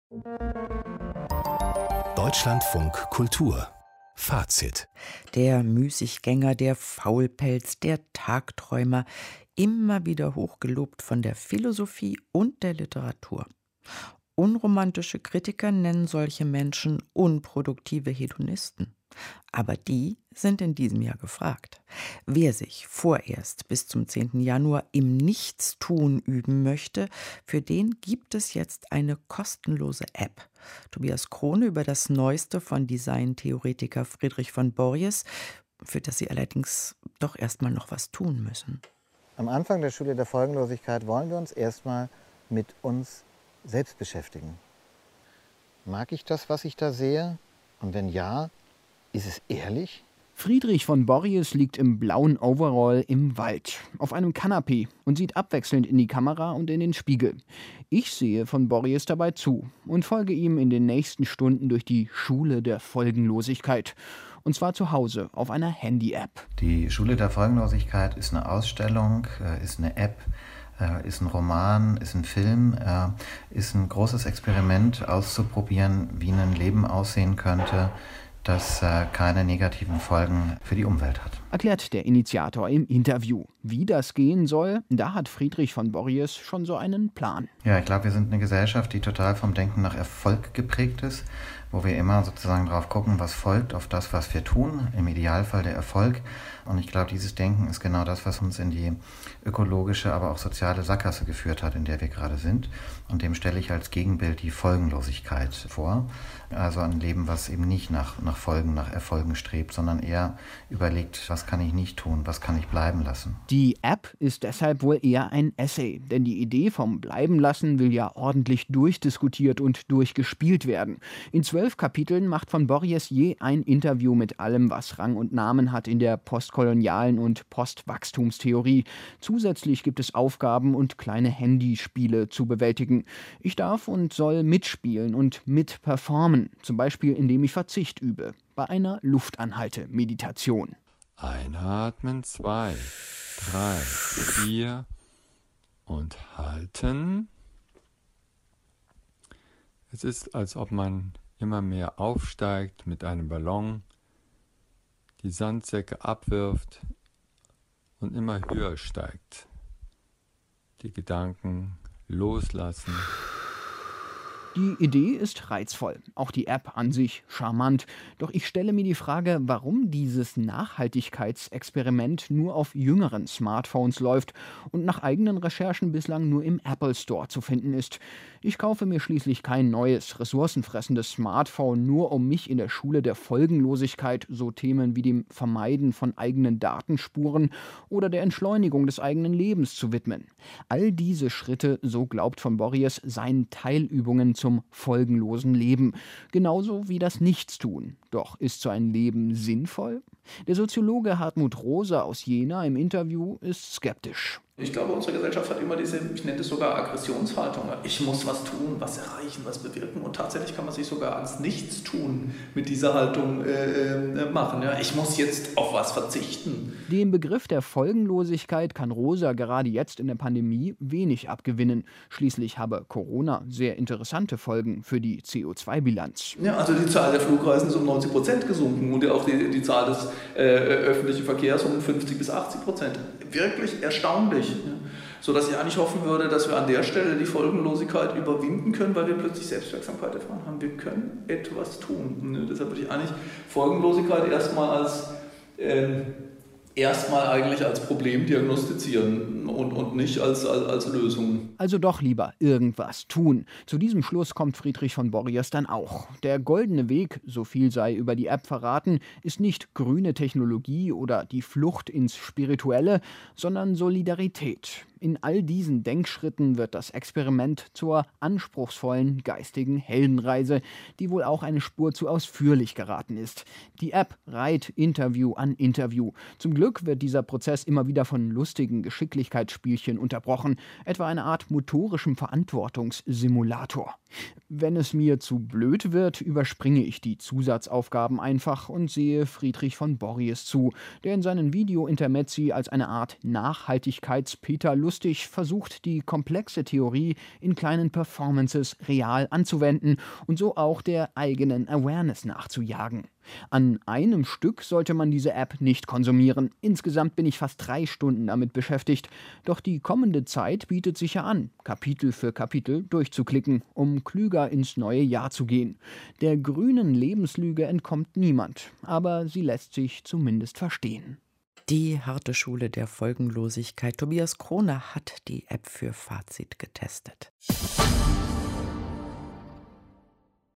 Deutschlandfunk Kultur Fazit. Der Müßiggänger, der Faulpelz, der Tagträumer, immer wieder hochgelobt von der Philosophie und der Literatur. Unromantische Kritiker nennen solche Menschen unproduktive Hedonisten. Aber die sind in diesem Jahr gefragt. Wer sich vorerst bis zum 10. Januar im Nichtstun üben möchte, für den gibt es jetzt eine kostenlose App. Tobias Krone über das Neueste von Designtheoretiker Friedrich von Borries, für das Sie allerdings doch erstmal noch was tun müssen. Am Anfang der Schule der Folgenlosigkeit wollen wir uns erstmal mit uns selbst beschäftigen. Mag ich das, was ich da sehe? Und wenn ja, ist es ehrlich? Friedrich von Borries liegt im blauen Overall im Wald, auf einem Kanapee und sieht abwechselnd in die Kamera und in den Spiegel. Ich sehe von Borries dabei zu und folge ihm in den nächsten Stunden durch die Schule der Folgenlosigkeit. Und zwar zu Hause auf einer Handy-App. Die Schule der Folgenlosigkeit ist eine Ausstellung, ist eine App, ist ein Roman, ist ein Film, ist ein großes Experiment auszuprobieren, wie ein Leben aussehen könnte, das keine negativen Folgen für die Umwelt hat. Erklärt der Initiator im Interview. Wie das gehen soll, da hat Friedrich von Borries schon so einen Plan. Ja, ich glaube, wir sind eine Gesellschaft, die total vom Denken nach Erfolg geprägt ist, wo wir immer sozusagen drauf gucken, was folgt auf das, was wir tun, im Idealfall der Erfolg. Und ich glaube, dieses Denken ist genau das, was uns in die ökologische, aber auch soziale Sackgasse geführt hat, in der wir gerade sind. Und dem stelle ich als Gegenbild die Folgenlosigkeit vor. Also ein Leben, was eben nicht nach Folgen, nach Erfolgen strebt, sondern eher überlegt, was kann ich nicht tun, was kann ich bleiben lassen. Die App ist deshalb wohl eher ein Essay, denn die Idee vom Bleibenlassen will ja ordentlich durchdiskutiert und durchgespielt werden. In 12 Kapiteln macht von Borries je ein Interview mit allem, was Rang und Namen hat in der postkolonialen und Postwachstumstheorie. Zusätzlich gibt es Aufgaben und kleine Handyspiele zu bewältigen. Ich darf und soll mitspielen und mitperformen, zum Beispiel indem ich Verzicht übe, bei einer Luftanhalte-Meditation. Einatmen, 2, 3, 4 und halten. Es ist, als ob man immer mehr aufsteigt mit einem Ballon, die Sandsäcke abwirft und immer höher steigt. Die Gedanken loslassen. Die Idee ist reizvoll, auch die App an sich charmant. Doch ich stelle mir die Frage, warum dieses Nachhaltigkeitsexperiment nur auf jüngeren Smartphones läuft und nach eigenen Recherchen bislang nur im Apple Store zu finden ist. Ich kaufe mir schließlich kein neues, ressourcenfressendes Smartphone, nur um mich in der Schule der Folgenlosigkeit so Themen wie dem Vermeiden von eigenen Datenspuren oder der Entschleunigung des eigenen Lebens zu widmen. All diese Schritte, so glaubt von Borries, seien Teilübungen zum folgenlosen Leben. Genauso wie das Nichtstun. Doch ist so ein Leben sinnvoll? Der Soziologe Hartmut Rosa aus Jena im Interview ist skeptisch. Ich glaube, unsere Gesellschaft hat immer diese, ich nenne es sogar Aggressionshaltung. Ich muss was tun, was erreichen, was bewirken. Und tatsächlich kann man sich sogar ans Nichtstun mit dieser Haltung machen. Ja, ich muss jetzt auf was verzichten. Dem Begriff der Folgenlosigkeit kann Rosa gerade jetzt in der Pandemie wenig abgewinnen. Schließlich habe Corona sehr interessante Folgen für die CO2-Bilanz. Ja, also die Zahl der Flugreisen ist um 90% gesunken und auch die Zahl des öffentlichen Verkehrs um 50-80%. Wirklich erstaunlich. Sodass ich eigentlich hoffen würde, dass wir an der Stelle die Folgenlosigkeit überwinden können, weil wir plötzlich Selbstwirksamkeit erfahren haben. Wir können etwas tun. Deshalb würde ich eigentlich Folgenlosigkeit erstmal eigentlich als Problem diagnostizieren und nicht als Lösung. Also doch lieber irgendwas tun. Zu diesem Schluss kommt Friedrich von Borries dann auch. Der goldene Weg, so viel sei über die App verraten, ist nicht grüne Technologie oder die Flucht ins Spirituelle, sondern Solidarität. In all diesen Denkschritten wird das Experiment zur anspruchsvollen geistigen Heldenreise, die wohl auch eine Spur zu ausführlich geraten ist. Die App reiht Interview an Interview. Zum Glück wird dieser Prozess immer wieder von lustigen Geschicklichkeitsspielchen unterbrochen, etwa eine Art motorischem Verantwortungssimulator. Wenn es mir zu blöd wird, überspringe ich die Zusatzaufgaben einfach und sehe Friedrich von Borries zu, der in seinen Video-Intermezzi als eine Art Nachhaltigkeits-Peter Lustig versucht, die komplexe Theorie in kleinen Performances real anzuwenden und so auch der eigenen Awareness nachzujagen. An einem Stück sollte man diese App nicht konsumieren. Insgesamt bin ich fast 3 Stunden damit beschäftigt. Doch die kommende Zeit bietet sich ja an, Kapitel für Kapitel durchzuklicken, um klüger ins neue Jahr zu gehen. Der grünen Lebenslüge entkommt niemand, aber sie lässt sich zumindest verstehen. Die harte Schule der Folgenlosigkeit. Tobias Kroner hat die App für Fazit getestet.